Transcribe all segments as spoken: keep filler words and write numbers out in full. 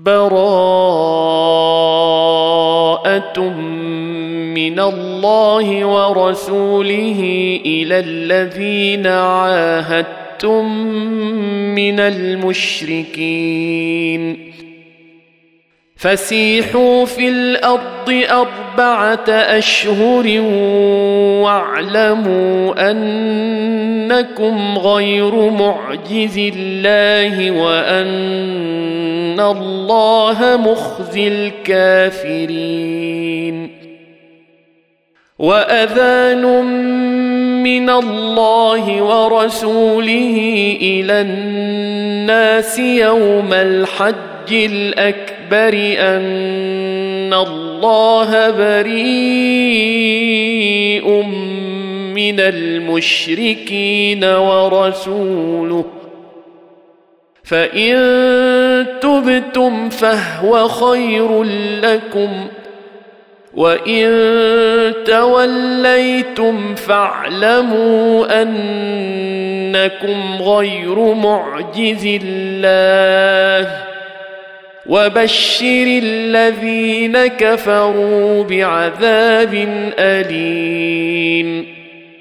براءة من الله ورسوله إلى الذين عاهدتم من المشركين فسيحوا في الأرض أربعة أشهر واعلموا أنكم غير معجز الله وأن الله مخزي الكافرين وأذان من الله ورسوله إلى الناس يوم الحج الأكبر أن الله بريء من المشركين ورسوله فإن تبتم فهو خير لكم وإن توليتم فاعلموا أنكم غير معجز الله وبشر الذين كفروا بعذاب أليم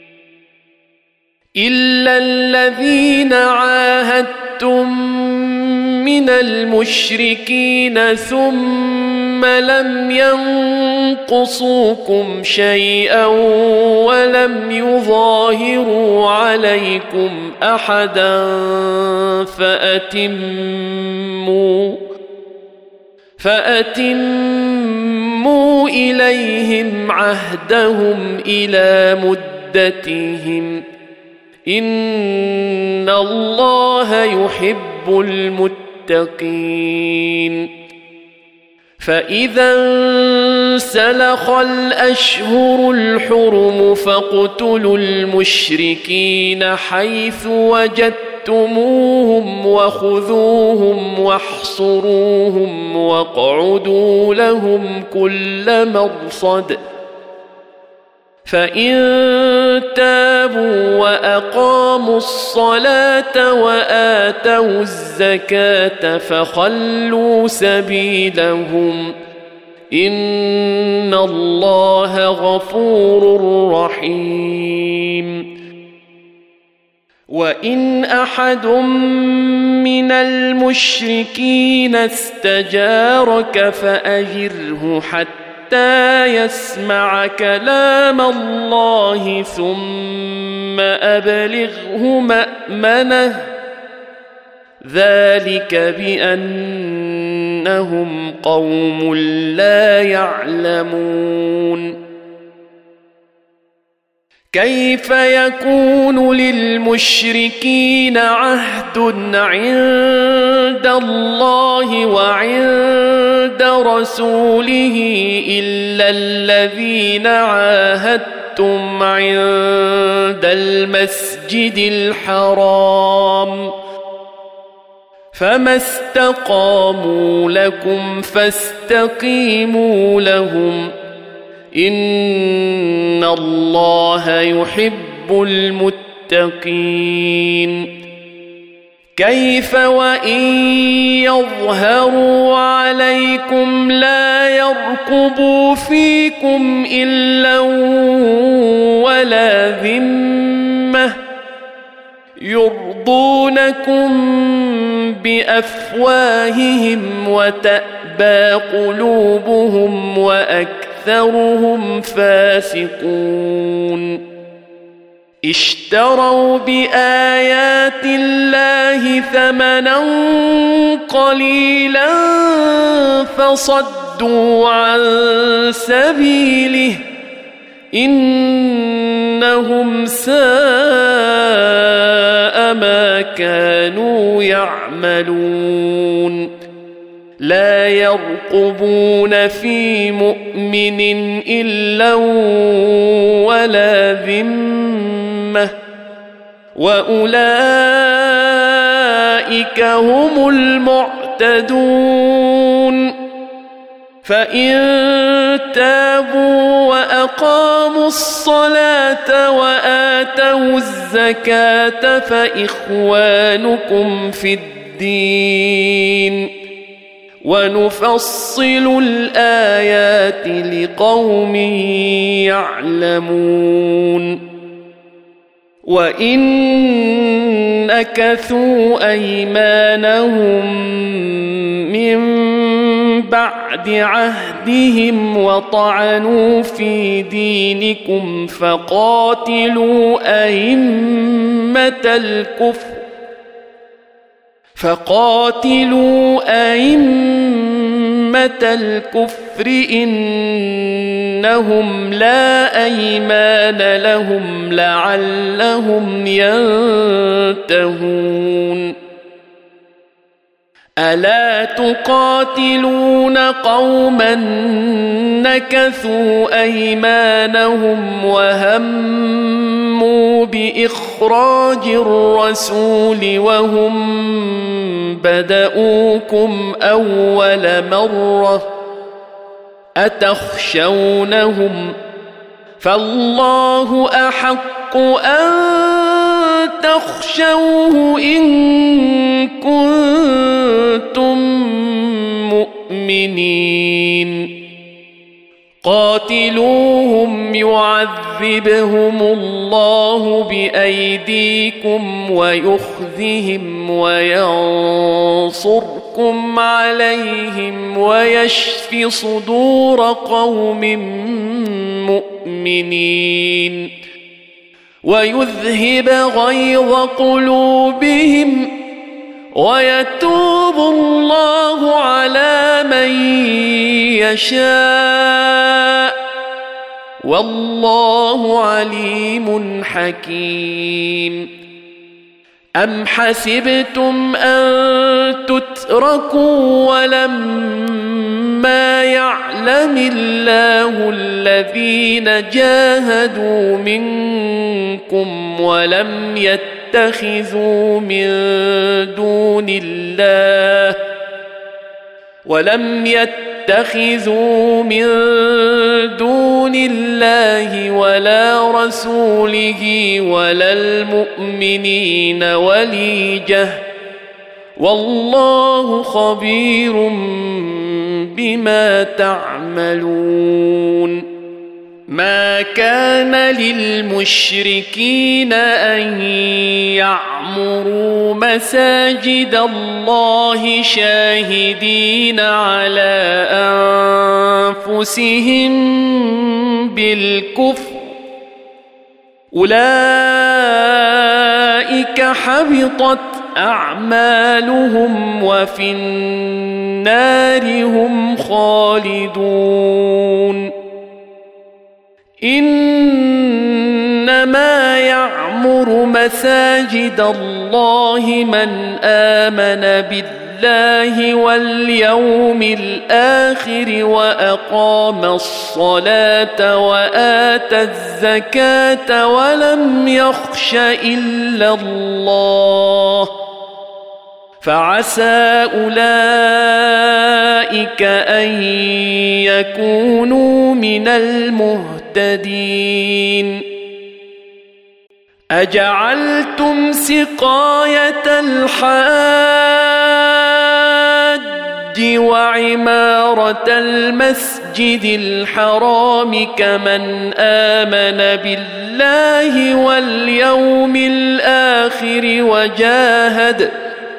إلا الذين عاهدتم من المشركين ثم لم ينقصوكم شيئا ولم يظاهروا عليكم أحدا فأتموا فأتموا إليهم عهدهم إلى مدتهم إن الله يحب المتقين فإذا انسلخ الأشهر الحرم فاقتلوا المشركين حيث وجدتموهم وخذوهم واحصروهم واقعدوا لهم كل مرصد فإن تابوا وأقاموا الصلاة وآتوا الزكاة فخلوا سبيلهم إن الله غفور رحيم وإن أحد من المشركين استجارك فأجره حتى حتى يسمع كلام الله ثم أبلغه مأمنه ذلك بأنهم قوم لا يعلمون كيف يكون للمشركين عهد عند الله وعند رسوله إلا الذين عاهدتم عند المسجد الحرام فما استقاموا لكم فاستقيموا لهم إن الله يحب المتقين كيف وإن يظهروا عليكم لا يرقبوا فيكم إلا ولا ذمة يرضونكم بأفواههم وتأبى قلوبهم وأكثرهم فاسقون اشتروا بآيات الله ثمنا قليلا فصدوا عن سبيله إنهم ساء ما كانوا يعملون لا يرقبون في مؤمن إلا ولا ذمة وأولئك هم المعتدون فإن تابوا وأقاموا الصلاة وآتوا الزكاة فإخوانكم في الدين ونفصل الآيات لقوم يعلمون وإن نكثوا أيمانهم من بعد عهدهم وطعنوا في دينكم فقاتلوا أئمة الكفر فقاتلوا أئمة الكفر إنهم لا أيمان لهم لعلهم ينتهون ألا تقاتلون قوما نكثوا أيمانهم وهموا بإخراج الرسول وهم بدؤوكم أول مرة أتخشونهم فالله أحق أن تخشوه إن كنتم مؤمنين قاتلوهم يعذبهم الله بأيديكم ويخزهم وينصركم عليهم ويشف صدور قوم مؤمنين ويذهب غيظ قلوبهم ويتوب الله على من يشاء والله عليم حكيم أم حسبتم أن تتركوا ولما يعلم الله الذين جاهدوا منكم ولم يتخذوا من دون الله ولم يتخذوا من دون الله ولا رسوله ولا المؤمنين وليجة والله خبير بما تعملون ما كان للمشركين أن يعمروا مساجد الله شاهدين على أنفسهم بالكفر أولئك حبطت أعمالهم وفي النار هم خالدون إنما يعمر مساجد الله من آمن بالله واليوم الآخر وأقام الصلاة وآتى الزكاة ولم يخش إلا الله فعسى أولئك أن يكونوا من المهتدين أجعلتم سقاية الحاج وعمارة المسجد الحرام كمن آمن بالله واليوم الآخر وجاهد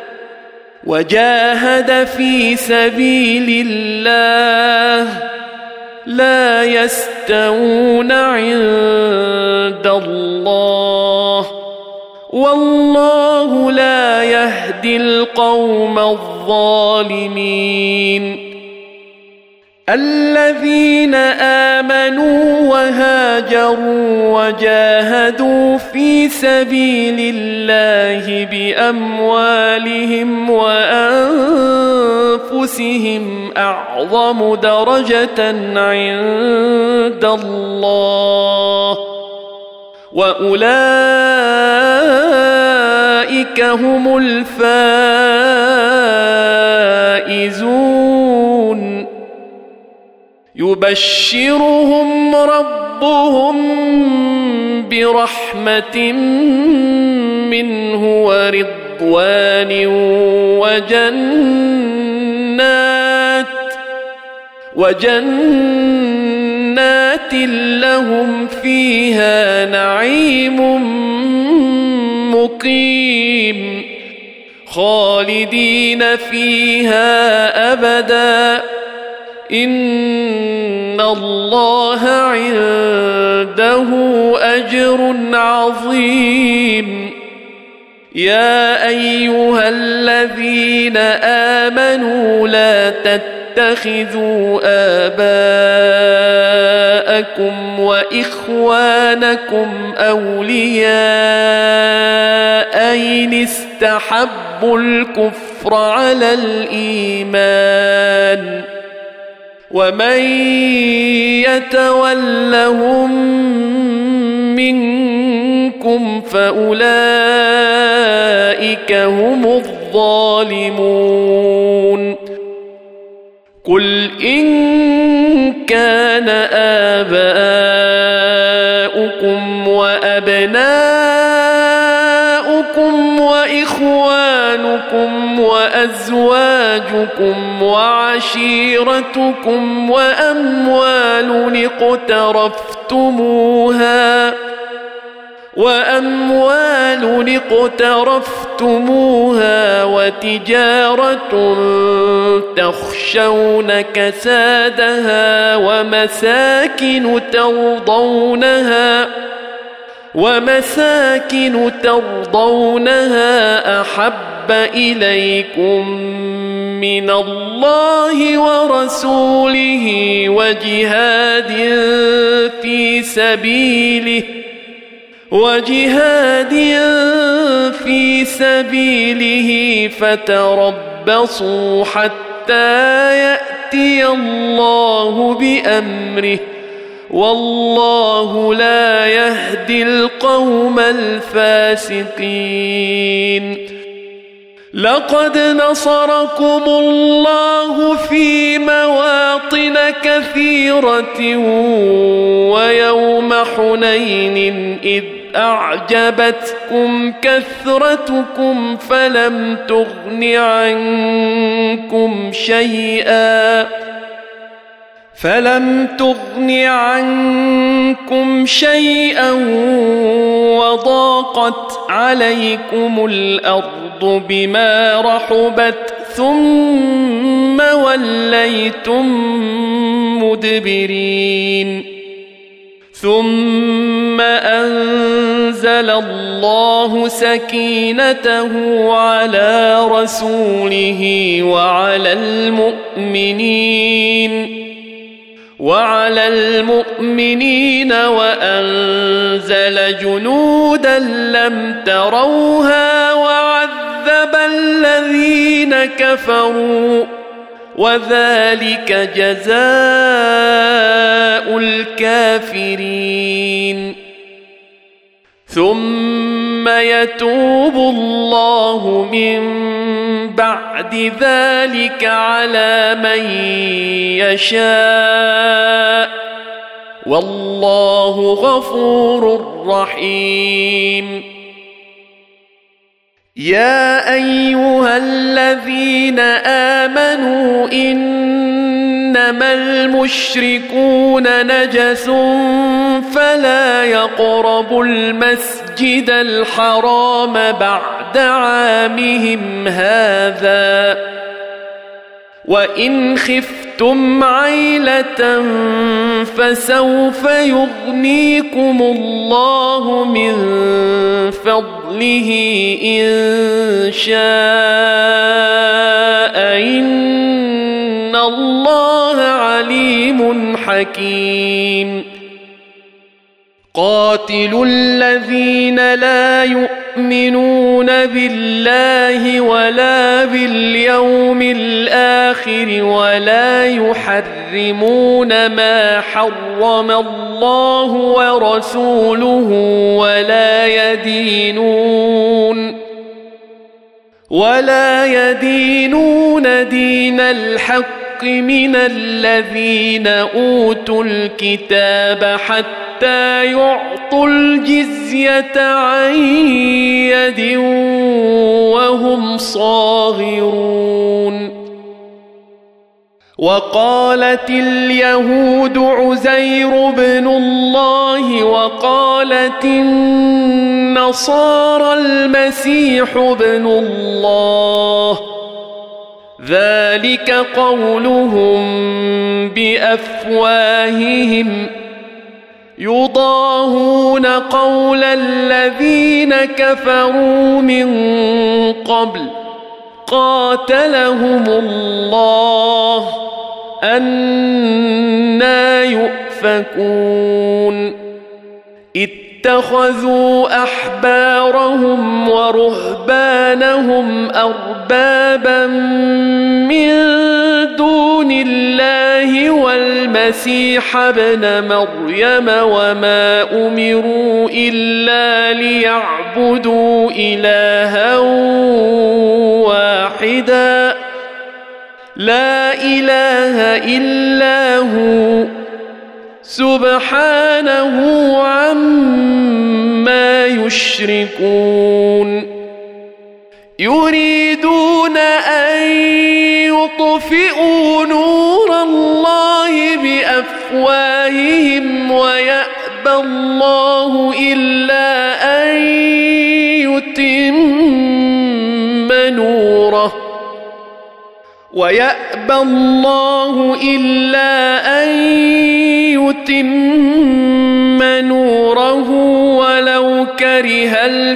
وجاهد في سبيل الله لا يستوون عند الله والله لا يهدي القوم الظالمين الذين آمنوا وهاجروا وجاهدوا في سبيل الله بأموالهم وأنفسهم أعظم درجة عند الله وأولئك هم الفائزون يبشرهم ربهم برحمة منه ورضوان وجنات وجنات لهم فيها نعيم مقيم خالدين فيها أبدا إن الله عنده أجر عظيم يا أيها الذين آمنوا لا تتخذوا آباءكم وإخوانكم أولياء إن استحبوا الكفر على الإيمان ومن يتولهم منكم فأولئك هم الظالمون قل إن كان آباؤكم وأبناؤكم وإخوانكم وأزواجكم وعشيرتكم وأموال اقترفتموها وأموال اقترفتموها وتجارة تخشون كسادها ومساكن ترضونها ومساكن ترضونها أحب إليكم من الله ورسوله وجهاد في سبيله وجهاد في سبيله فتربصوا حتى يأتي الله بأمره والله لا يهدي القوم الفاسقين لقد نصركم الله في مواطن كثيرة ويوم حنين إذ أعجبتكم كثرتكم فلم تغن عنكم شيئا فلم تغن عنكم شيئا وضاقت عليكم الأرض بما رحبت ثم وليتم مدبرين ثم أنزل الله سكينته على رسوله وعلى المؤمنين وعلى المؤمنين وأنزل جنودا لم تروها وعذب الذين كفروا وذلك جزاء الكافرين ثم يتوب الله من بعد ذلك على من يشاء والله غفور رحيم يا أيها الذين آمنوا إنما المشركون نجس فلا يقربوا المسجد الحرام بعد عامهم هذا وإن خفتم عيلة فسوف يغنيكم الله من فضله إن شاء إن الله عليم حكيم قاتلوا الذين لا يؤمنون بالله ولا باليوم الآخر ولا يحرمون ما حرم الله ورسوله ولا يدينون ولا يدينون دين الحق من الذين أوتوا الكتاب حتى يعطوا الجزية عن يد وهم صاغرون وقالت اليهود عزير بن الله وقالت النصارى المسيح بن الله ذلك قولهم بأفواههم يضاهون قول الذين كفروا من قبل قاتلهم الله أنى يؤفكون اتخذوا أحبارهم ورهبانهم أربابا من دون الله والمسيح ابن مريم وما أمروا إلا ليعبدوا إلها واحدا لا إله إلا هو سبحانه عما يشركون يريدون أن يطفئوا نور الله بأفواههم ويأبى الله إلا أن يتم نوره ويأبى الله إلا أن يتم نوره ولو كره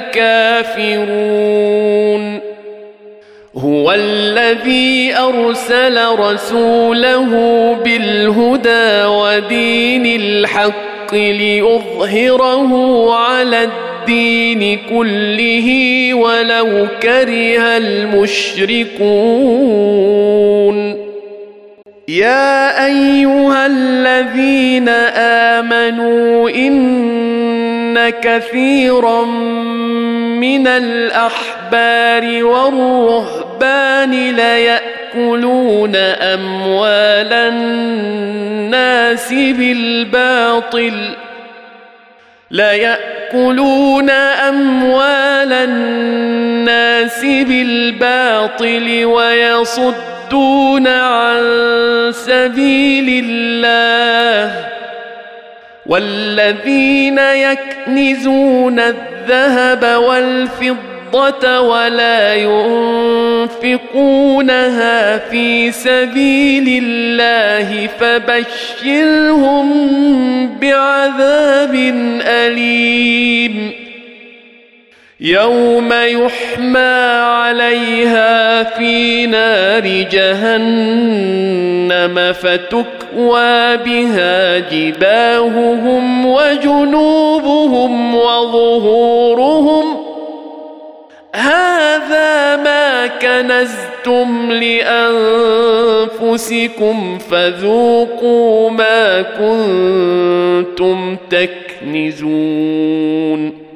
الكافرون هو الذي أرسل رسوله بالهدى ودين الحق ليظهره على الدين كله ولو كره المشركون يا أيها الذين آمنوا إن كثيرا من الأحبار والرهبان ليأكلون أموال الناس بالباطل ليأكلون أموال الناس بالباطل ويصدون عن سبيل الله والذين يكنزون الذهب والفضة ولا ينفقونها في سبيل الله فبشرهم بعذاب أليم يوم يحمى عليها في نار جهنم فتكوى بها جباههم وجنوبهم وظهورهم هذا ما كنزتم لأنفسكم فذوقوا ما كنتم تكنزون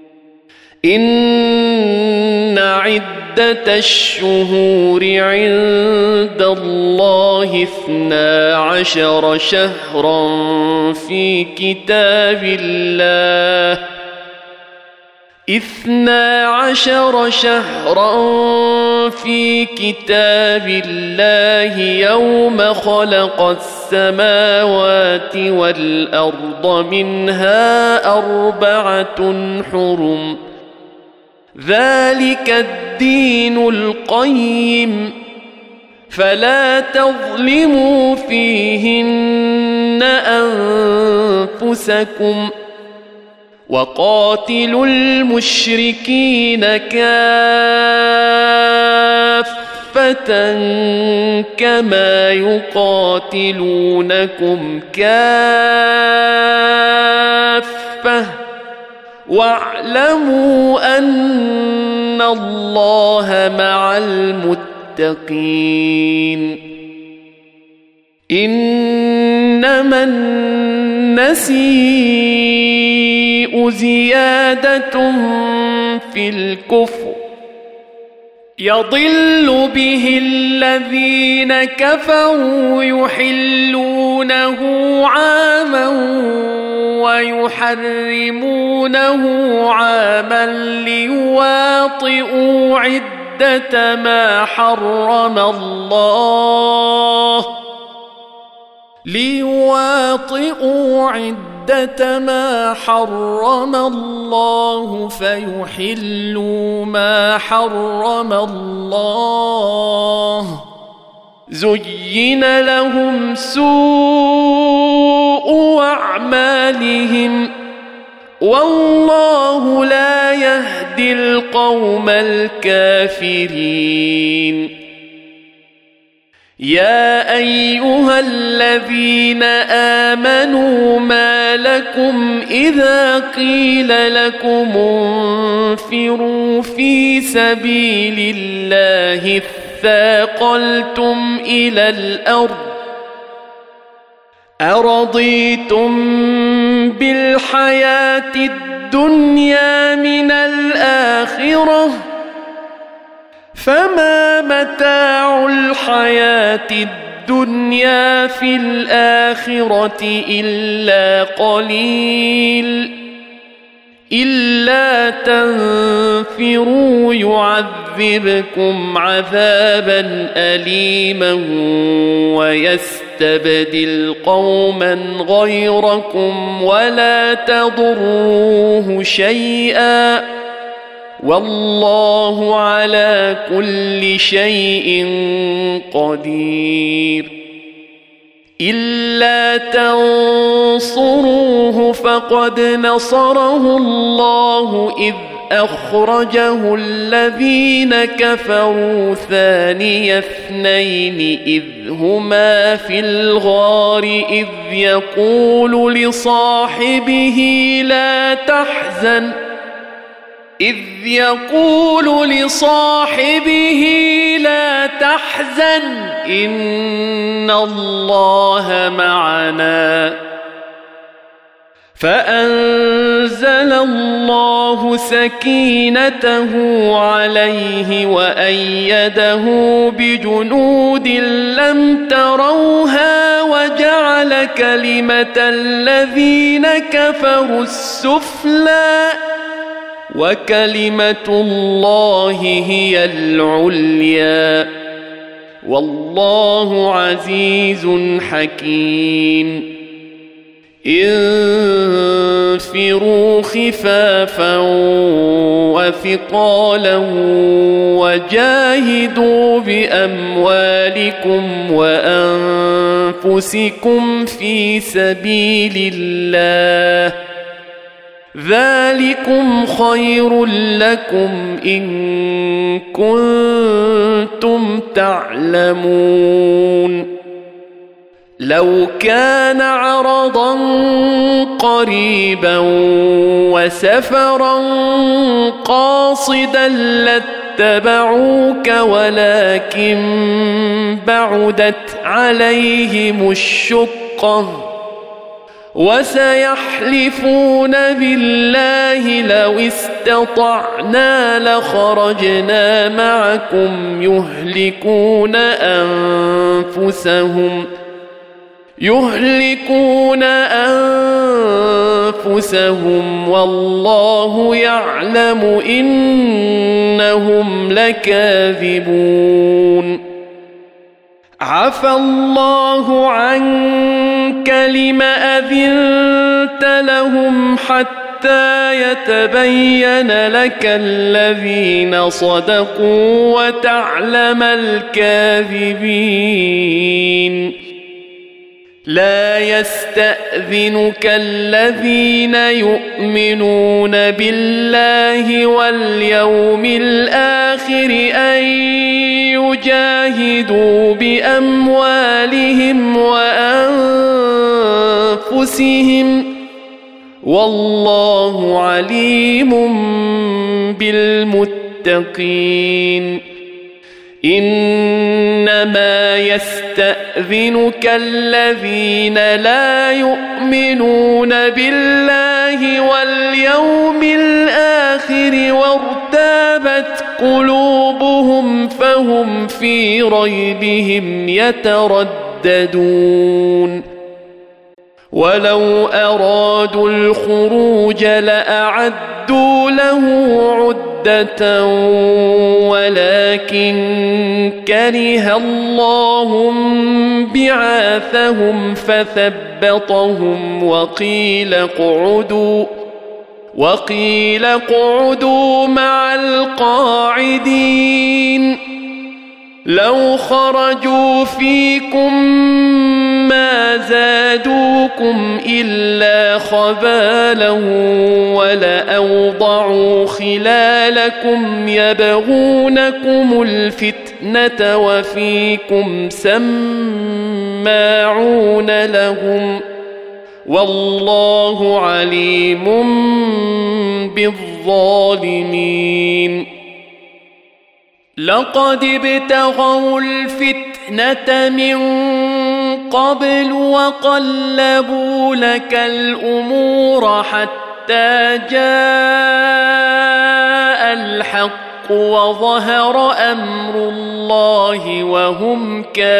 إن عدة الشهور عند الله اثنا عشر شهرا في كتاب الله اثنا عشر شهرا في كتاب الله يوم خلق السماوات والأرض منها أربعة حرم ذلك الدين القيم فلا تظلموا فيهن أنفسكم وقاتلوا المشركين كافة كما يقاتلونكم كافة واعلموا أن الله مع المتقين إنما النسيء زيادة في الكفر يضل به الذين كفروا يحلونه عاما ويحرمونه عاما ليواطئوا عدة ما حرم الله ليواطئوا عدة ما حرم الله فيحلوا ما حرم الله. زين لهم سوء أعمالهم والله لا يهدي القوم الكافرين. يا أيها الذين آمنوا ما لكم إذا قيل لكم انفروا في سبيل الله اثاقلتم إلى الأرض أرضيتم بالحياة الدنيا من الآخرة فما متاع الحياة الدنيا في الآخرة إلا قليل. إلا تنفروا يعذبكم عذابا أليما ويستبدل قوما غيركم ولا تضروه شيئا والله على كل شيء قدير. إلا تنصروه فقد نصره الله إذ أخرجه الذين كفروا ثاني اثنين إذ هما في الغار إذ يقول لصاحبه لا تحزن إذ يقول لصاحبه لا تحزن إن الله معنا فأنزل الله سكينته عليه وأيده بجنود لم تروها وجعل كلمة الذين كفروا السفلى وكلمة الله هي العليا والله عزيز حكيم. انفروا خفافا وثقالا وجاهدوا بأموالكم وأنفسكم في سبيل الله ذلكم خير لكم إن كنتم تعلمون. لو كان عرضا قريبا وسفرا قاصدا لاتبعوك ولكن بعدت عليهم الشقة وسيحلفون بالله لو استطعنا لخرجنا معكم يهلكون أنفسهم يهلكون أنفسهم والله يعلم إنهم لكاذبون. عفى الله عنك لم أذنت لهم حتى يتبين لك الذين صدقوا وتعلم الكاذبين. لا يستأذنك الذين يؤمنون بالله واليوم الآخر أن يجاهدوا بأموالهم وأنفسهم والله عليم بالمتقين. إنما يستأذنك الذين لا يؤمنون بالله واليوم الآخر وارتابت قلوبهم فهم في ريبهم يترددون. ولو أرادوا الخروج لأعدوا له عدة ولكن كره الله بعاثهم فثبطهم وقيل اقعدوا وقيل اقعدوا مع القاعدين لو خرجوا فيكم ما زادوكم إلا خبالا ولأوضعوا خلالكم يبغونكم الفتنة وفيكم سماعون لهم والله عليم بالظالمين لقد ابتغوا الفتنة من قبل وقلبوا لك الأمور حتى جاء الحق وظهر أمر الله وهم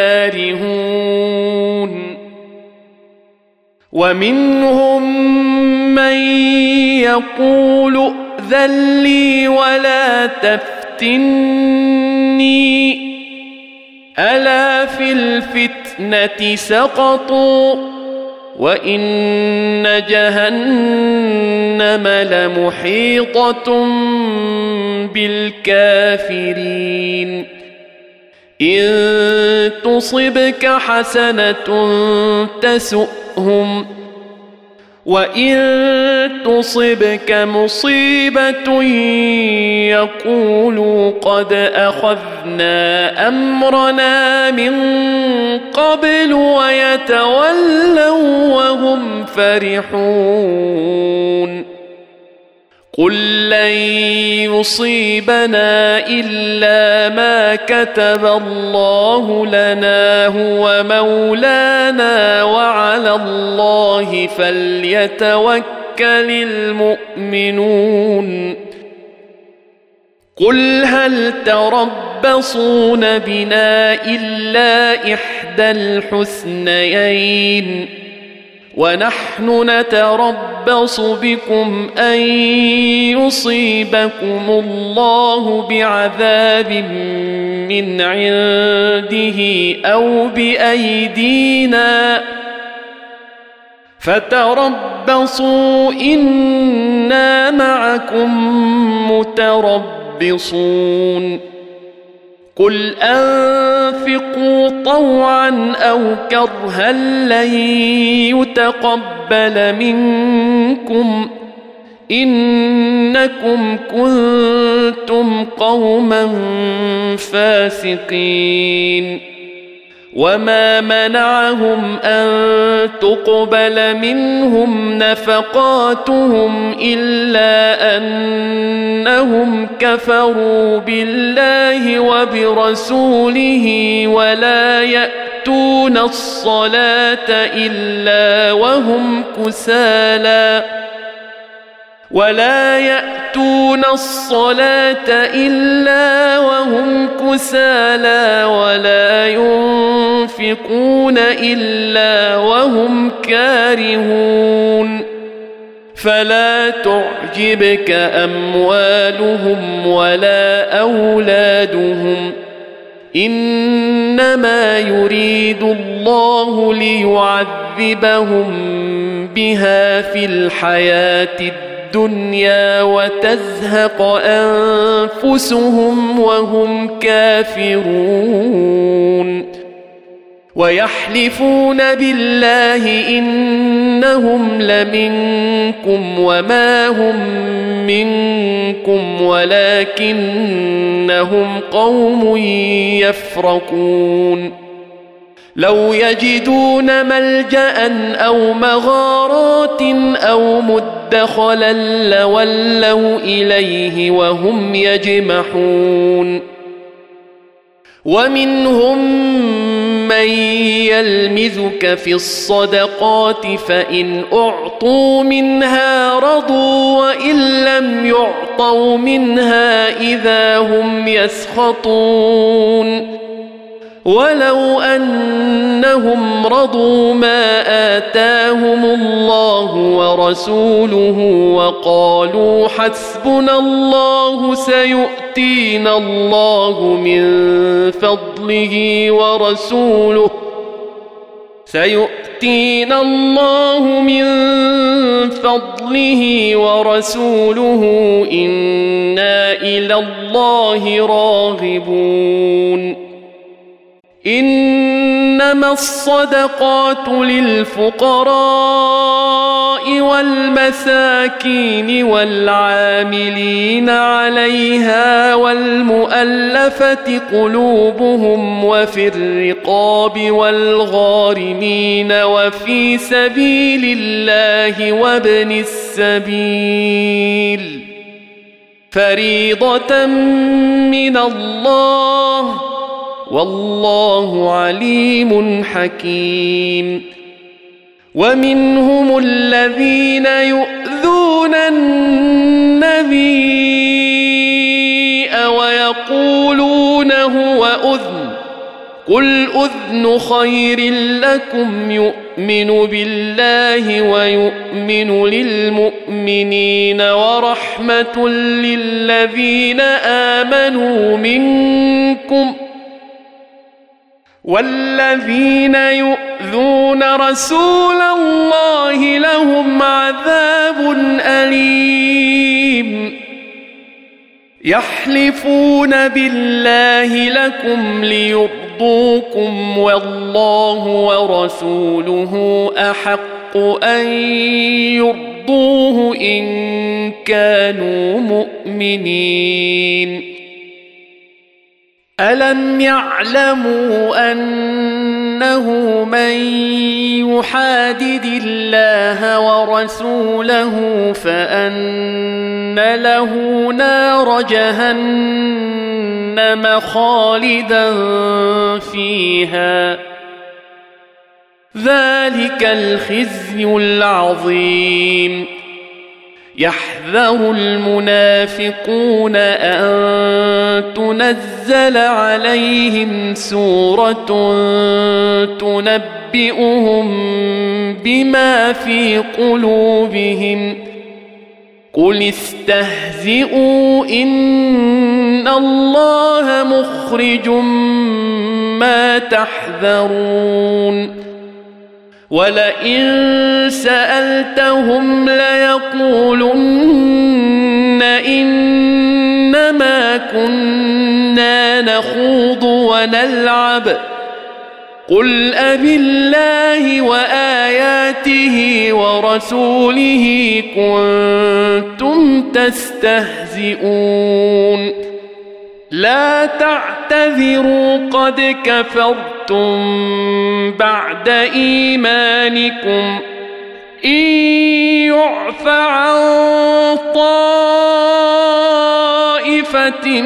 كارهون ومنهم من يقول ائذن لي ولا تفتني ألا في الفتنة سقطوا وإن جهنم لمحيطة بالكافرين إن تصبك حسنة تسؤهم وإن تصبك مصيبة يقولوا قد أخذنا أمرنا من قبل ويتولوا وهم فرحون قل لن يصيبنا إلا ما كتب الله لنا هو مولانا وعلى الله فليتوكل المؤمنون قل هل تربصون بنا إلا إحدى الحسنيين ونحن نتربص بكم أن يصيبكم الله بعذاب من عنده أو بأيدينا فتربصوا إنا معكم متربصون قل أنفقوا طوعا أو كرها لن يتقبل منكم إنكم كنتم قوما فاسقين وما منعهم أن تقبل منهم نفقاتهم إلا أنهم كفروا بالله وبرسوله ولا يأتون الصلاة إلا وهم كسالى ولا يأتون الصلاة إلا وهم كسالى ولا ينفقون إلا وهم كارهون فلا تعجبك أموالهم ولا أولادهم إنما يريد الله ليعذبهم بها في الحياة الدنيا الدنيا وتزهق أنفسهم وهم كافرون ويحلفون بالله إنهم لمنكم وما هم منكم ولكنهم قوم يفرقون لو يجدون ملجأ أو مغارات أو مدخلا لولوا إليه وهم يجمحون ومنهم من يلمزك في الصدقات فإن أعطوا منها رضوا وإن لم يعطوا منها إذا هم يسخطون ولو أنهم رضوا ما آتاهم الله ورسوله وقالوا حسبنا الله سيؤتينا الله من فضله ورسوله سيؤتينا الله من فضله ورسوله إنا إلى الله راغبون إنما الصدقات للفقراء والمساكين والعاملين عليها والمؤلفة قلوبهم وفي الرقاب والغارمين وفي سبيل الله وابن السبيل فريضة من الله والله عليم حكيم ومنهم الذين يؤذون النبي ويقولون هو أذن قل أذن خير لكم يؤمن بالله ويؤمن للمؤمنين ورحمة للذين آمنوا منكم والذين يؤذون رسول الله لهم عذاب أليم يحلفون بالله لكم ليرضوكم والله ورسوله أحق أن يرضوه إن كانوا مؤمنين ألم يعلموا أنه من يحادد الله ورسوله فأن له نار جهنم خالدا فيها ذلك الخزي العظيم يحذر المنافقون أن تنزل عليهم سورة تنبئهم بما في قلوبهم قل استهزئوا إن الله مخرج ما تحذرون ولئن سألتهم ليقولن إنما كنا نخوض ونلعب قل أبالله وآياته ورسوله كنتم تستهزئون لا تعتذروا قد كفرتم بعد إيمانكم إن يعف عن طائفة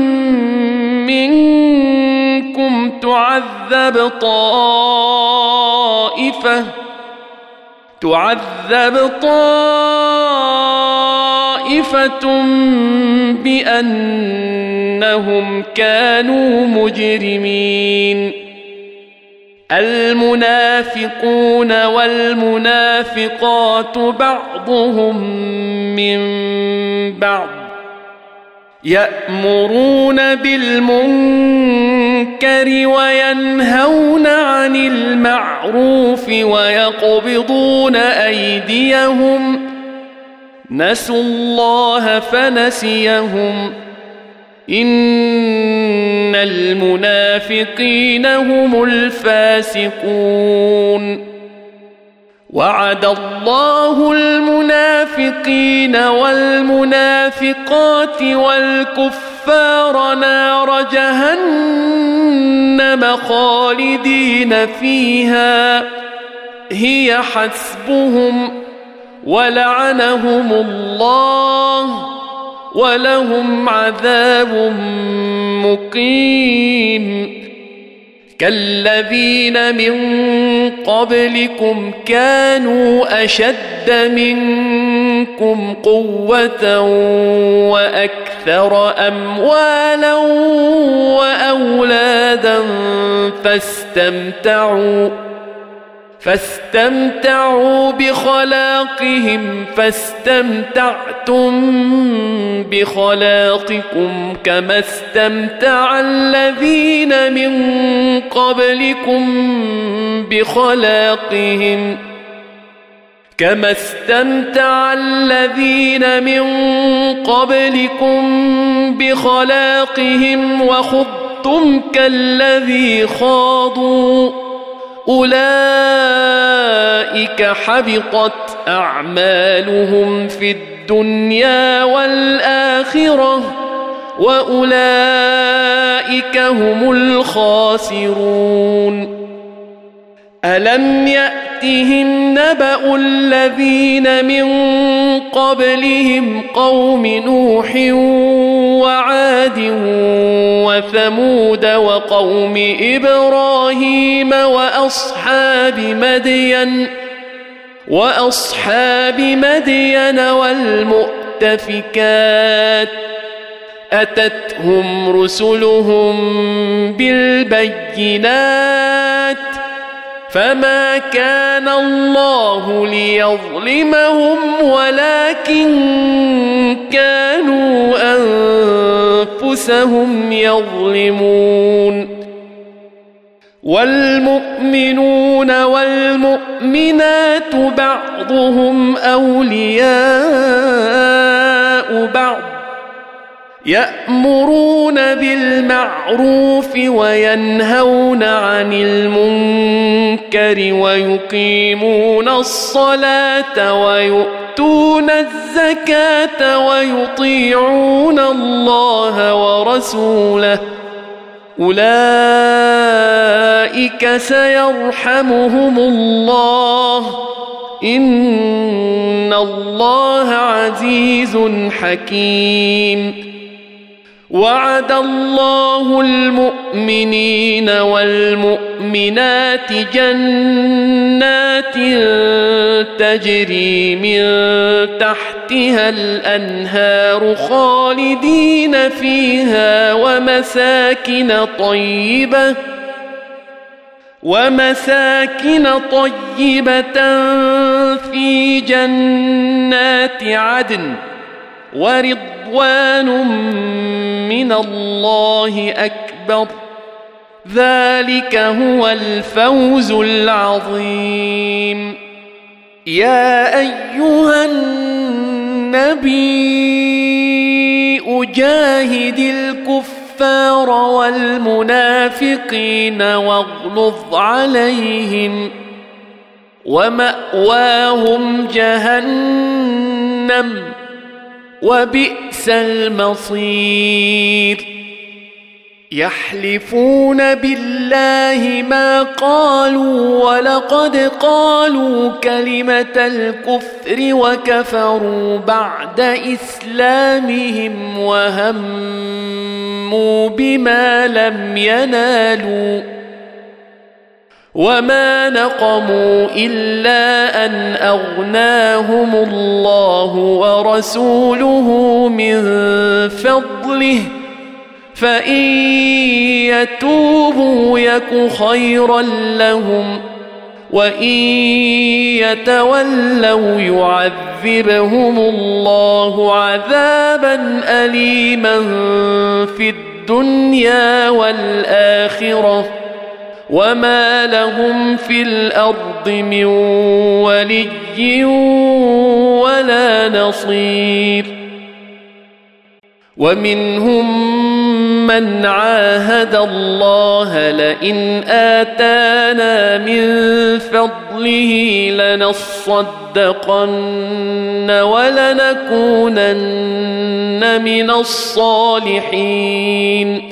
منكم تعذب طائفة تعذب طائفة بأنهم كانوا مجرمين المنافقون والمنافقات بعضهم من بعض يأمرون بالمنكر وينهون عن المعروف ويقبضون أيديهم نسوا الله فنسيهم إن المنافقين هم الفاسقون وعد الله المنافقين والمنافقات والكفار نار جهنم خالدين فيها هي حسبهم ولعنهم الله ولهم عذاب مقيم كالذين من قبلكم كانوا أشد منكم قوة وأكثر أموالا وأولادا فاستمتعوا فاستمتعوا بخلاقهم فاستمتعتم بخلاقكم كما استمتع الذين من قبلكم بخلاقهم كما استمتع الذين من قبلكم بخلاقهم وخضتم كالذي خاضوا أولئك حبطت أعمالهم في الدنيا والآخرة وأولئك هم الخاسرون ألم يأتهم نبأ الذين من قبلهم قوم نوح وعاد وثمود وقوم إبراهيم وأصحاب مدين وأصحاب مدين والمؤتفكات أتتهم رسلهم بالبينات فما كان الله ليظلمهم ولكن كانوا أنفسهم يظلمون والمؤمنون والمؤمنات بعضهم أولياء بعض يأمرون بالمعروف وينهون عن المنكر ويقيمون الصلاة ويؤتون الزكاة ويطيعون الله ورسوله أولئك سيرحمهم الله إن الله عزيز حكيم وعد الله المؤمنين والمؤمنات جنات تجري من تحتها الأنهار خالدين فيها ومساكن طيبة ومساكن طيبة في جنات عدن ورضوان من الله أكبر ذلك هو الفوز العظيم يا أيها النبي جاهد الكفار والمنافقين واغلظ عليهم ومأواهم جهنم وبئس المصير يحلفون بالله ما قالوا ولقد قالوا كلمة الكفر وكفروا بعد إسلامهم وهموا بما لم ينالوا وما نقموا إلا أن أغناهم الله ورسوله من فضله فإن يتوبوا يك خيرا لهم وإن يتولوا يعذبهم الله عذابا أليما في الدنيا والآخرة وما لهم في الأرض من ولي ولا نصير ومنهم من عاهد الله لئن آتانا من فضله لنصدقن ولنكونن من الصالحين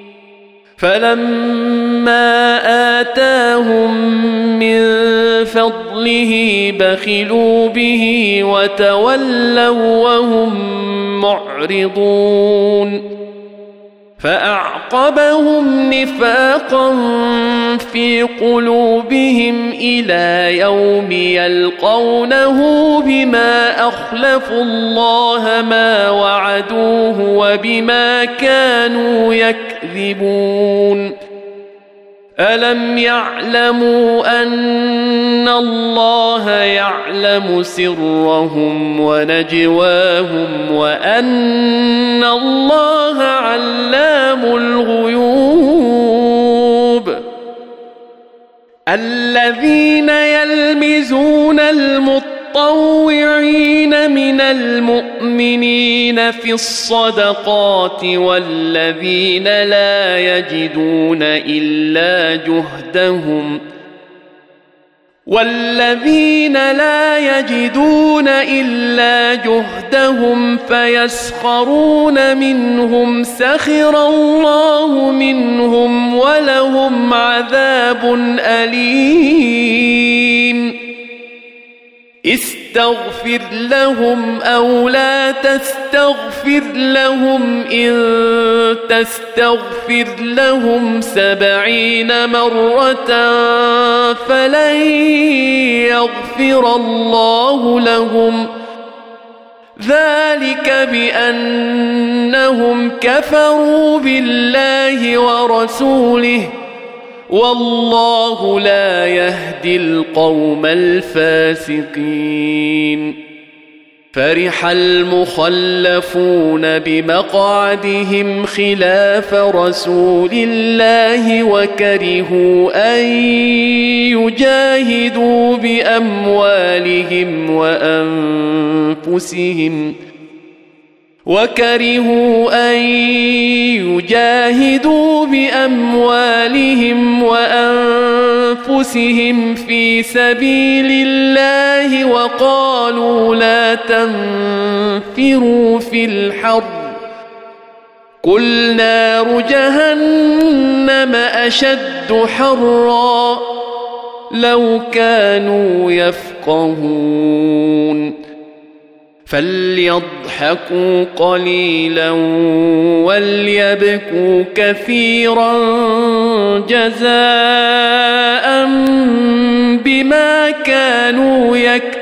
فلما آتاهم من فضله بخلوا به وتولوا وهم معرضون فأعقبهم نفاقا في قلوبهم إلى يوم يلقونه بما أخلفوا الله ما وعدوه وبما كانوا يكذبون ألم يعلموا أن الله يعلم سرهم ونجواهم وأن الله علام الغيوب الذين يلمزون المطوعين من المؤمنين في الصدقات والذين لا يجدون إلا جهدهم والذين لا يجدون إلا جهدهم فيسخرون منهم سخر الله منهم ولهم عذاب أليم استغفر لهم أو لا تستغفر لهم إن تستغفر لهم سبعين مرة فلن يغفر الله لهم ذلك بأنهم كفروا بالله ورسوله والله لا يهدي القوم الفاسقين فرح المخلفون بمقعدهم خلاف رسول الله وكرهوا أن يجاهدوا بأموالهم وأنفسهم وكرهوا أن يجاهدوا بأموالهم وأنفسهم في سبيل الله وقالوا لا تنفروا في الحر قل نار جهنم أشد حرا لو كانوا يفقهون فليضحكوا قليلا وليبكوا كثيرا جزاء بما كانوا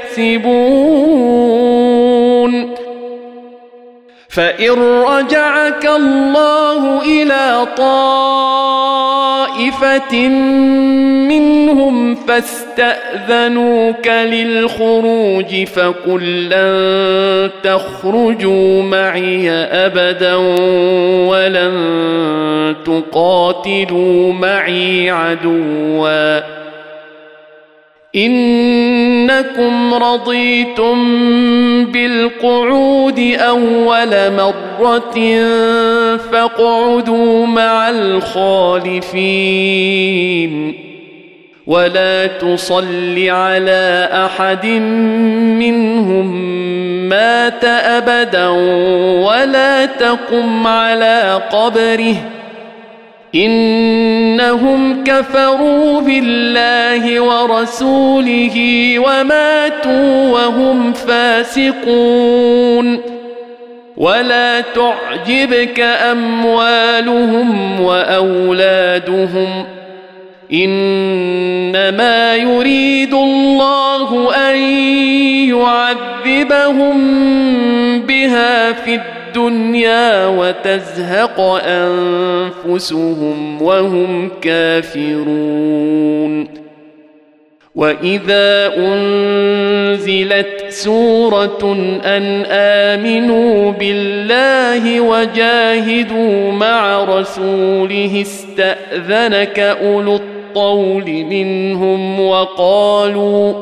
يكسبون فإن رجعك الله إلى طائفة منهم فاستأذنوك للخروج فقل لن تخرجوا معي أبدا ولن تقاتلوا معي عدوا إنكم رضيتم بالقعود أول مرة فاقعدوا مع الخالفين ولا تصل على أحد منهم مات أبدا ولا تقم على قبره إنهم كفروا بالله ورسوله وماتوا وهم فاسقون ولا تعجبك أموالهم وأولادهم إنما يريد الله أن يعذبهم بها في الدنيا وتزهق أنفسهم وهم كافرون وإذا أنزلت سورة أن آمنوا بالله وجاهدوا مع رسوله استأذنك أولو الطول منهم وقالوا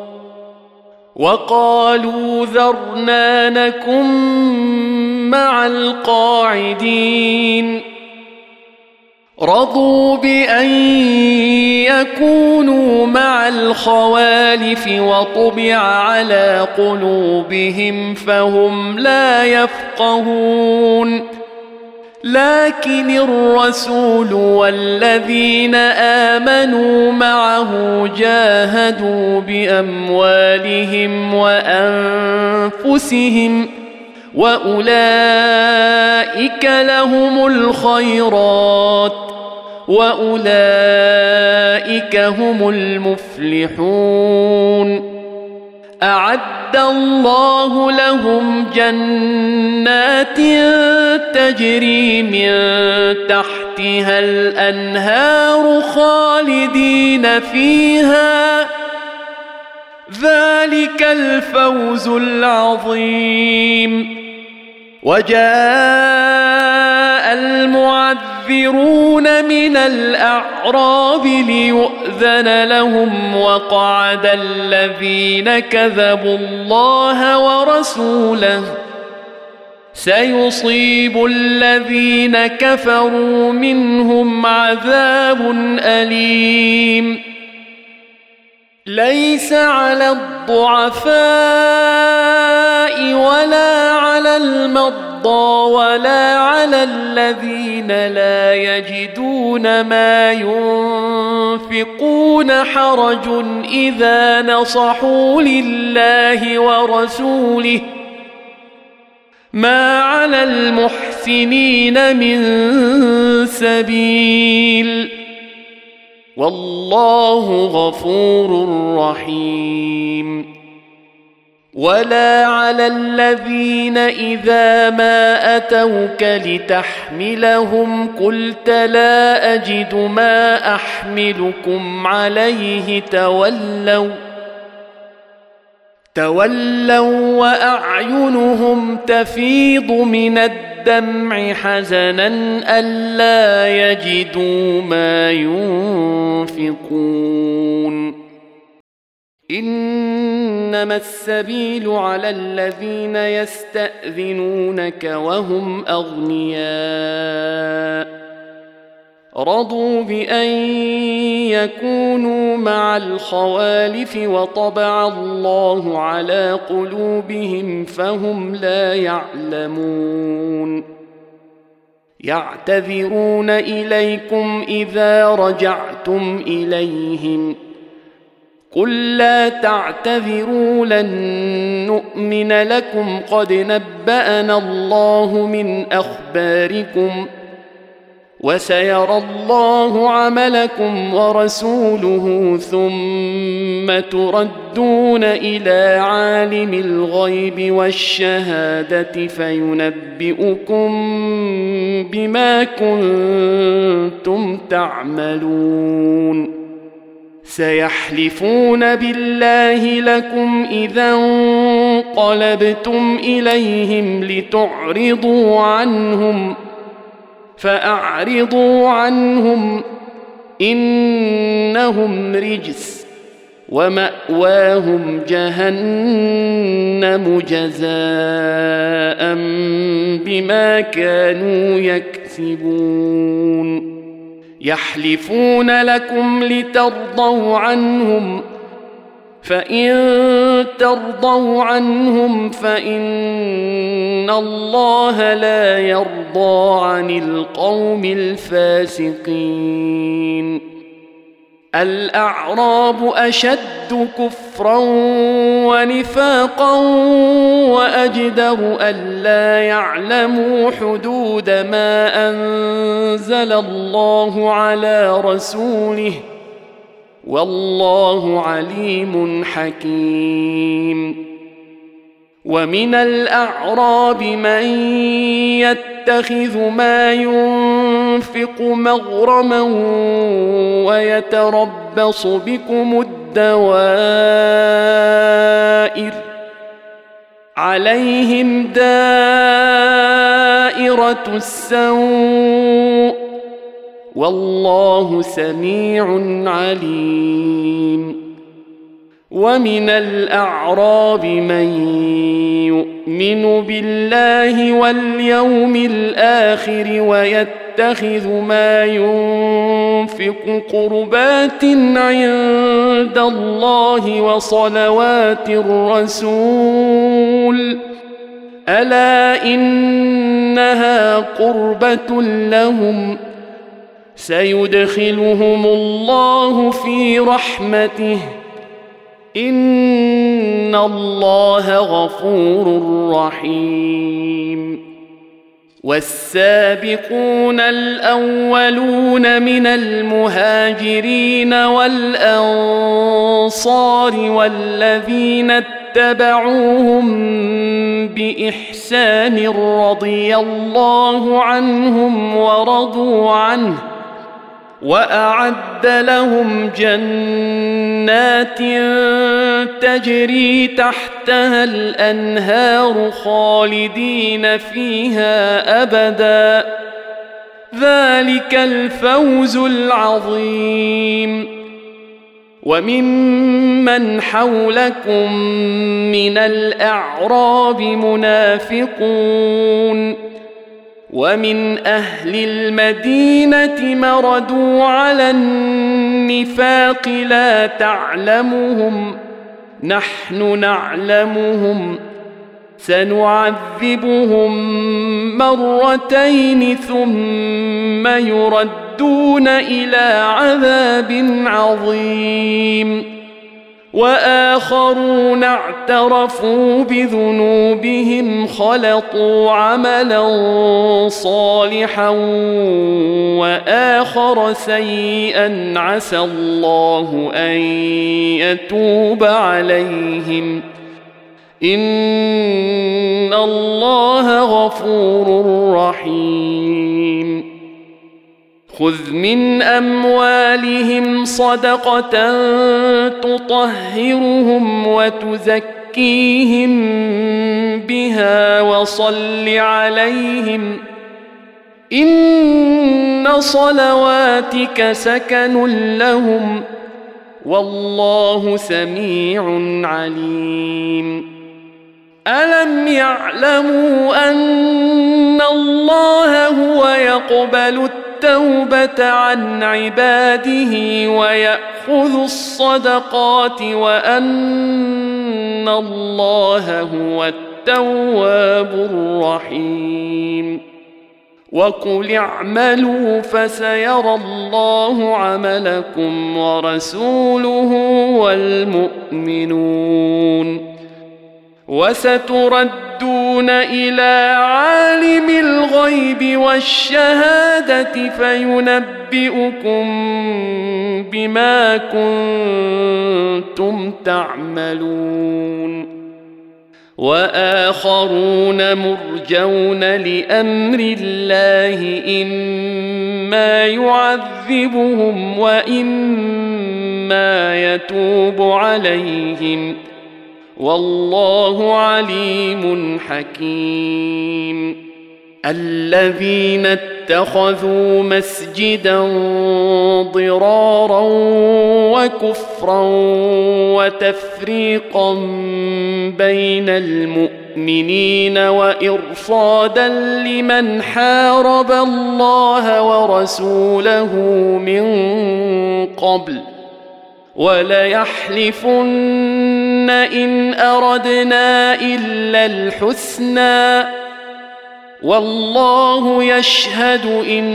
وقالوا ذرنا نكن مع القاعدين رضوا بأن يكونوا مع الخوالف وطبع على قلوبهم فهم لا يفقهون لكن الرسول والذين آمنوا معه جاهدوا بأموالهم وأنفسهم وأولئك لهم الخيرات وأولئك هم المفلحون أعد الله لهم جنات تجري من تحتها الأنهار خالدين فيها ذلك الفوز العظيم وجاء المعذرون من الأعراب ليؤذن لهم وقعد الذين كذبوا الله ورسوله سيصيب الذين كفروا منهم عذاب أليم ليس على الضعفاء ولا على المرضى ولا على الذين لا يجدون ما ينفقون حرج إذا نصحوا لله ورسوله ما على المحسنين من سبيل والله غفور رحيم ولا على الذين إذا ما أتوك لتحملهم قلت لا أجد ما أحملكم عليه تولوا تولوا وأعينهم تفيض من الدمع حزنا ألا يجدوا ما ينفقون إنما السبيل على الذين يستأذنونك وهم أغنياء رضوا بأن يكونوا مع الخوالف وطبع الله على قلوبهم فهم لا يعلمون يعتذرون إليكم إذا رجعتم إليهم قل لا تعتذروا لن نؤمن لكم قد نبأنا الله من أخباركم وسيرى الله عملكم ورسوله ثم تردون إلى عالم الغيب والشهادة فينبئكم بما كنتم تعملون سيحلفون بالله لكم إذا انقلبتم إليهم لتعرضوا عنهم فأعرضوا عنهم إنهم رجس ومأواهم جهنم جزاء بما كانوا يكسبون يحلفون لكم لترضوا عنهم فإن ترضوا عنهم فإن الله لا يرضى عن القوم الفاسقين الأعراب أشد كفرا ونفاقا وأجدر ألا يعلموا حدود ما أنزل الله على رسوله والله عليم حكيم ومن الأعراب من يتخذ ما ينفق مغرما ويتربص بكم الدوائر عليهم دائرة السوء والله سميع عليم ومن الأعراب من يؤمن بالله واليوم الآخر ويتخذ ما ينفق قربات عند الله وصلوات الرسول ألا إنها قربة لهم سيدخلهم الله في رحمته إن الله غفور رحيم والسابقون الأولون من المهاجرين والأنصار والذين اتبعوهم بإحسان رضي الله عنهم ورضوا عنه وأعد لهم جنات تجري تحتها الأنهار خالدين فيها أبدا ذلك الفوز العظيم وممن حولكم من الأعراب منافقون ومن أهل المدينة مردوا على النفاق لا تعلمهم نحن نعلمهم سنعذبهم مرتين ثم يردون إلى عذاب عظيم وآخرون اعترفوا بذنوبهم خلطوا عملا صالحا وآخر سيئا عسى الله أن يتوب عليهم إن الله غفور رحيم خذ من أموالهم صدقة تطهرهم وتزكيهم بها وصل عليهم إن صلواتك سكن لهم والله سميع عليم ألم يعلموا أن الله هو يقبل التوبة عن عباده ويأخذ الصدقات وأن الله هو التواب الرحيم وقل اعملوا فسيرى الله عملكم ورسوله والمؤمنون وستردون إلى عالم الغيب والشهادة فينبئكم بما كنتم تعملون وآخرون مرجون لأمر الله إما يعذبهم وإما يتوب عليهم والله عليم حكيم الذين اتخذوا مسجدا ضرارا وكفرا وتفريقا بين المؤمنين وإرصادا لمن حارب الله ورسوله من قبل وليحلفن إن أردنا إلا الحسنى والله يشهد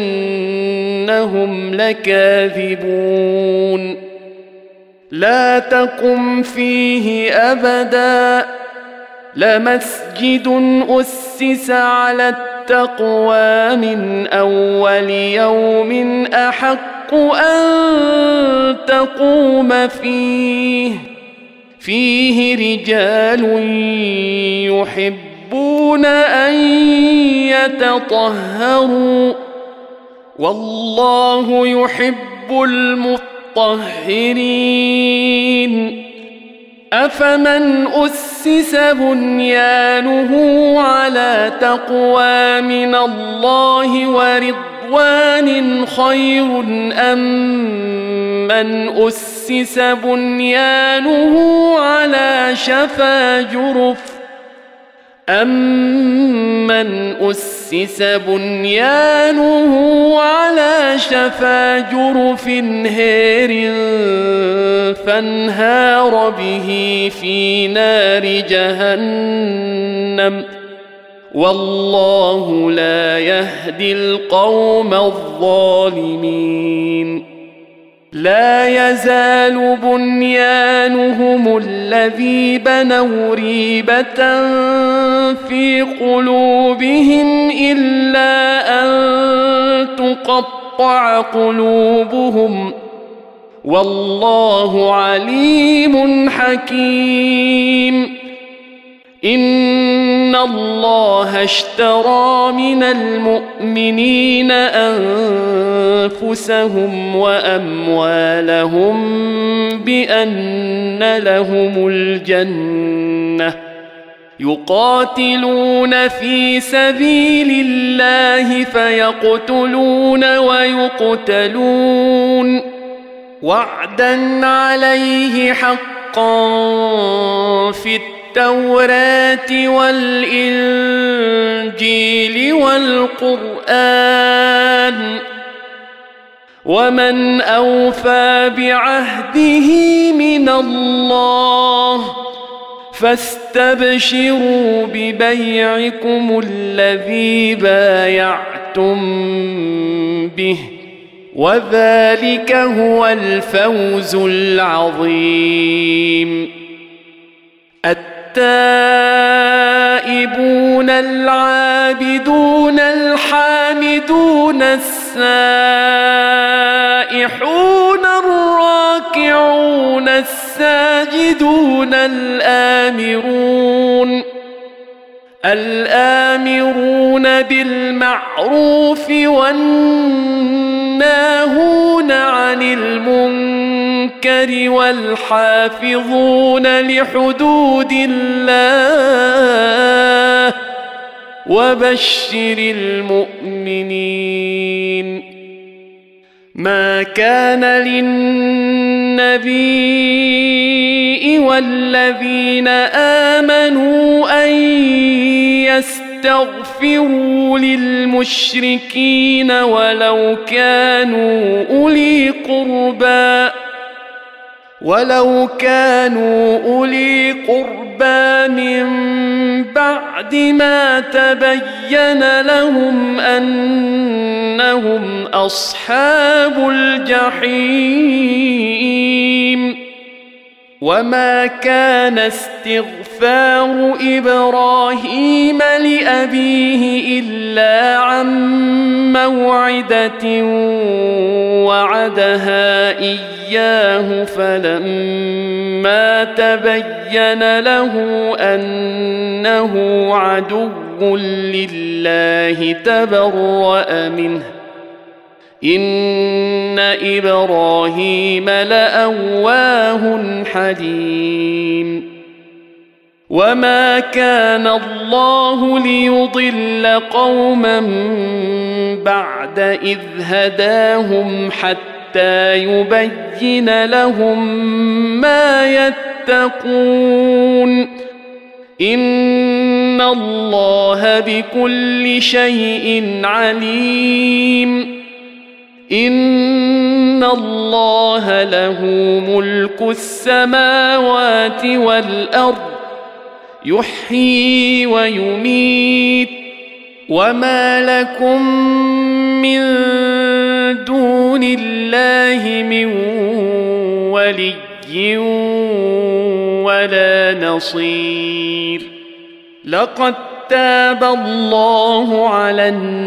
إنهم لكاذبون لا تقم فيه أبدا لمسجد أسس على التقوى من أول يوم أحق أن تقوم فيه فيه رجال يحبون أن يتطهروا والله يحب المطهرين أفمن أسس بنيانه على تقوى من الله ورضوان خير أم من أسس بنيانه على شفا جرف أمن أسس بنيانه على شفا جرف هير فانهار به في نار جهنم والله لا يهدي القوم الظالمين لا يزال بنيانهم الذي بنوا ريبة في قلوبهم إلا أن تقطع قلوبهم والله عليم حكيم. إن الله اشترى من المؤمنين أنفسهم وأموالهم بأن لهم الجنة يقاتلون في سبيل الله فيقتلون ويقتلون وعدا عليه حقا في التوراة والإنجيل والقرآن ومن أوفى بعهده من الله فاستبشروا ببيعكم الذي بايعتم به وذلك هو الفوز العظيم. التائبون العابدون الحامدون السائحون الراكعون الساجدون الآمرون الآمرون بالمعروف والناهون عن المنكر والحافظون لحدود الله وبشر المؤمنين. ما كان للنبي والذين آمنوا أن يستغفروا للمشركين ولو كانوا أولي قربى ولو كانوا أولي قربى من بعد ما تبين لهم أنهم أصحاب الجحيم. وما كان استغفار إبراهيم لأبيه إلا عن موعدة وعدها إياه فلما تبين له أنه عدو لله تبرأ منه إن إبراهيم لأواه حليم. وما كان الله ليضل قوما بعد إذ هداهم حتى يبين لهم ما يتقون إن الله بكل شيء عليم. إن الله له ملك السماوات والأرض يحيي ويميت وما لكم من دون الله من ولي ولا نصير. لقد تاب الله على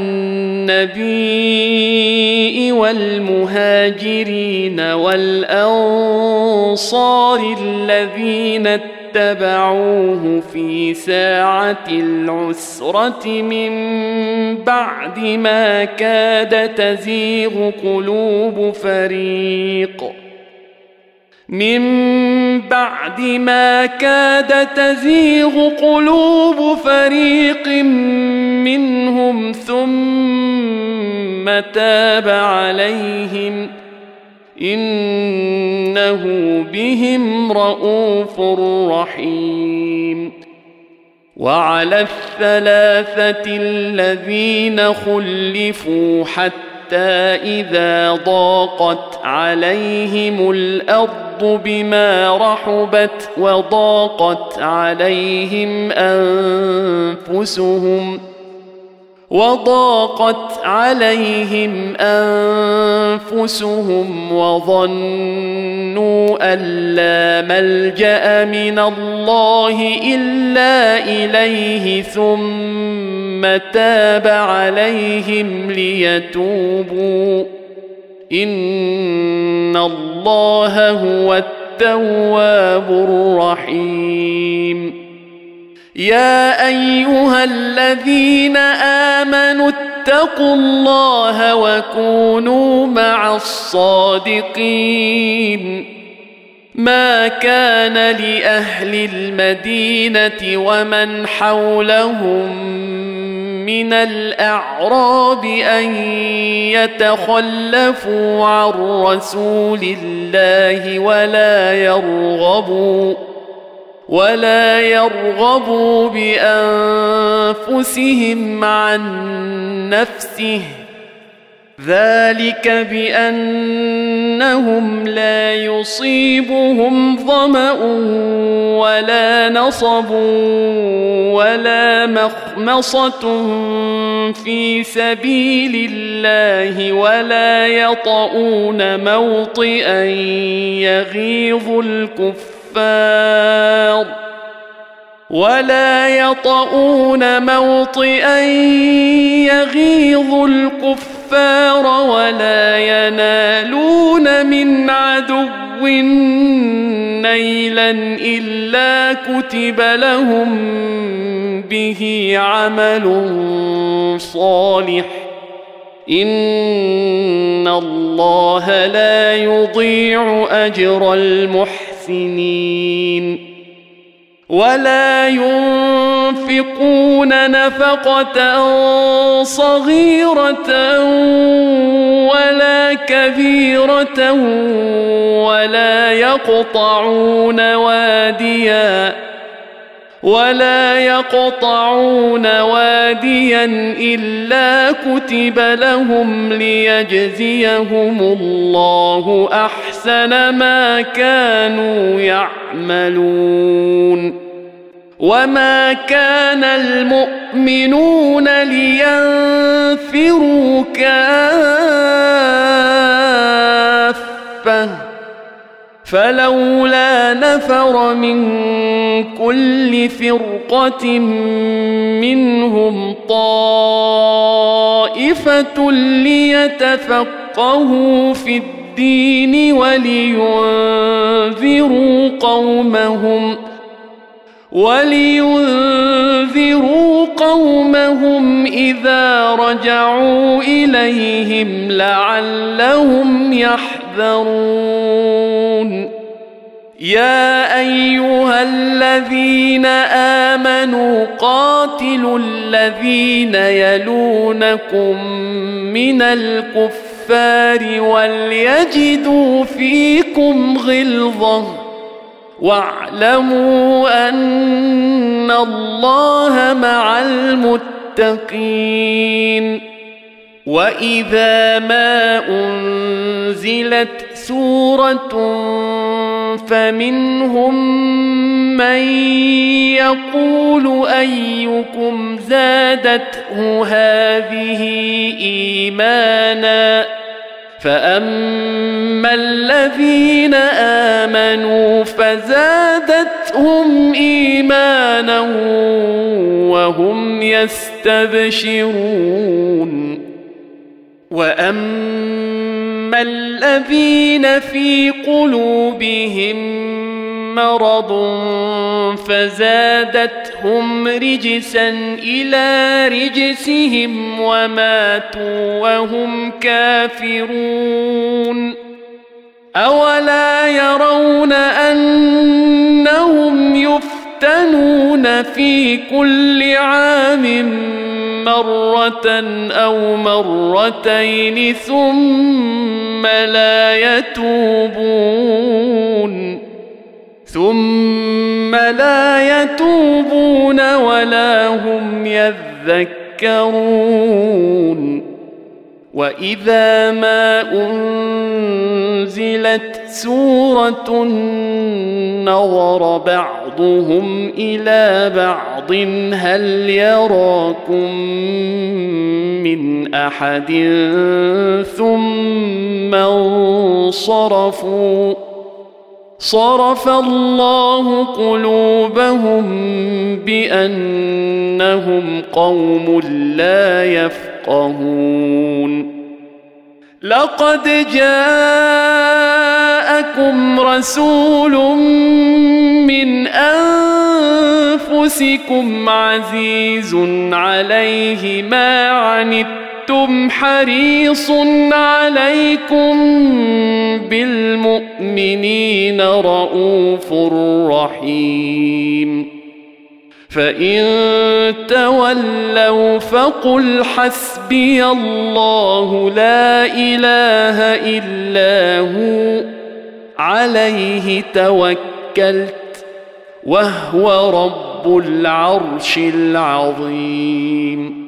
النبي والمهاجرين والأنصار الذين اتبعوه في ساعة العسرة من بعد ما كاد تزيغ قلوب فريق من بعد ما كاد تزيغ قلوب فريق منهم ثم تاب عليهم إنه بهم رءوف رحيم. وعلى الثلاثة الذين خلفوا حتى إذا ضاقت عليهم الأرض بما رحبت وضاقت عليهم أنفسهم وضاقت عليهم أنفسهم وظنوا أن لا ملجأ من الله إلا إليه ثم تاب عليهم ليتوبوا إن الله هو التواب الرحيم يا أيها الذين آمنوا اتقوا الله وكونوا مع الصادقين ما كان لأهل المدينة ومن حولهم من الأعراب أن يتخلفوا عن رسول الله ولا يرغبوا ولا يرغبوا بأنفسهم عن نفسه ذلك بأنهم لا يصيبهم ظمأ ولا نصب ولا مخمصة في سبيل الله ولا يطؤون موطئا يغيظ الكفار ولا يطؤون موطئا يغيظ الكفار ولا ينالون من عدو نيلا إلا كتب لهم به عمل صالح إن الله لا يضيع أجر المحسنين ولا ينفقون نفقة صغيرة ولا كبيرة ولا يقطعون واديا ولا يقطعون واديا إلا كتب لهم ليجزيهم الله أحسن ما كانوا يعملون وما كان المؤمنون لينفروا كافة فلولا نفر من كل فرقة منهم طائفة ليتفقهوا في الدين ولينذروا قومهم ولينذروا قومهم إذا رجعوا إليهم لعلهم يحذرون يا أيها الذين آمنوا قاتلوا الذين يلونكم من الكفار وليجدوا فيكم غلظة واعلموا أن الله مع المتقين وإذا ما أنزلت سورة فمنهم من يقول أيكم زادته هذه إيمانا فأما الذين آمنوا فزادتهم إيمانا وهم يستبشرون وأما الذين في قلوبهم مرض فزادتهم رجسا إلى رجسهم وماتوا وهم كافرون أولا يرون أنهم يفتنون في كل عام مرة أو مرتين ثم لا يتوبون ثم لا يتوبون ولا هم يذكرون وإذا ما أنزلت سورة نظر بعضهم إلى بعض هل يراكم من أحد ثم انصرفوا صرف الله قلوبهم بأنهم قوم لا يفقهون لقد جاءكم رسول من أنفسكم عزيز عليه ما عنتم حريص عليكم بالمؤمنين رؤوف رحيم فإن تولوا فقل حسبي الله لا إله إلا هو عليه توكلت وهو رب العرش العظيم